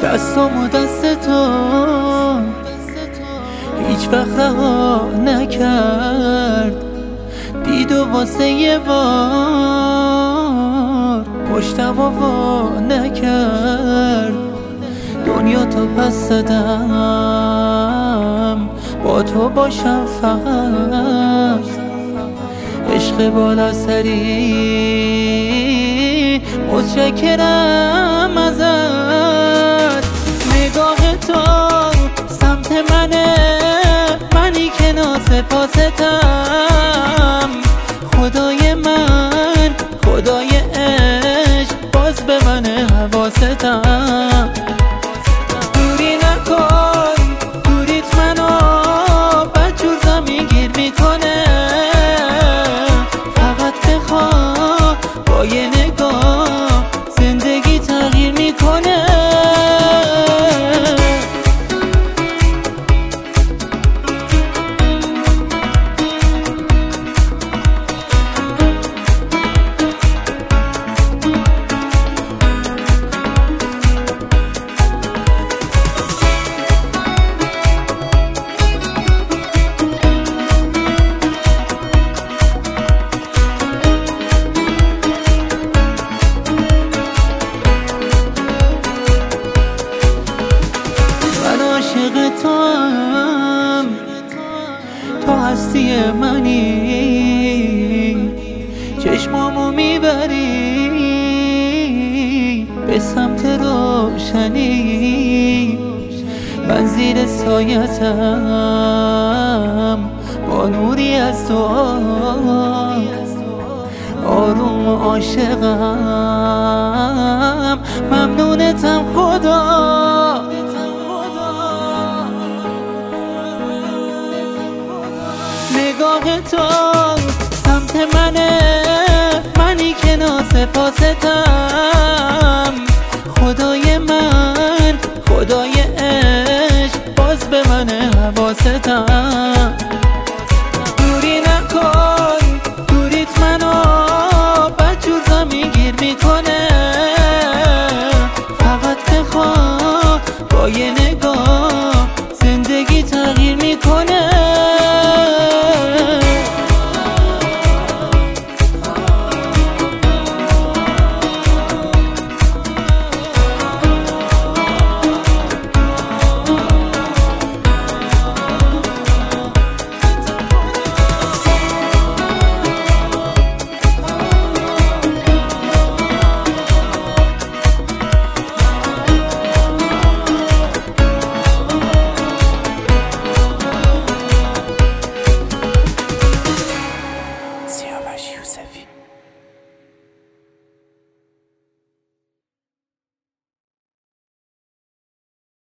دستامو دست تو هیچ وقت رها نکرد، دید و واسه یه بار پشتم وا نکرد. دنیا تو پس زدم با تو باشم فقط، عشق بالا سری متشکرم ازت. نگاه تو سمت منی که ناسپاستم. خدای من خدای عشق باز به من حواستم. دوری نکن دوریت منو بدجور زمین گیر میکنه. فقط بخواه با یه نگاه زندگی تغییر میکنه. تو هستی منی، چشمامو میبری به سمت روشنی. من زیر سایتم با نوری از تو آروم و عاشقم. ممنونتم خدا. نگاه تو سمت منی که ناسپاستم. خدای من خدای عشق باز به من حواستم. دوری نکن دوریت منو بدجور زمین گیر میکنه. فقط بخواه با یه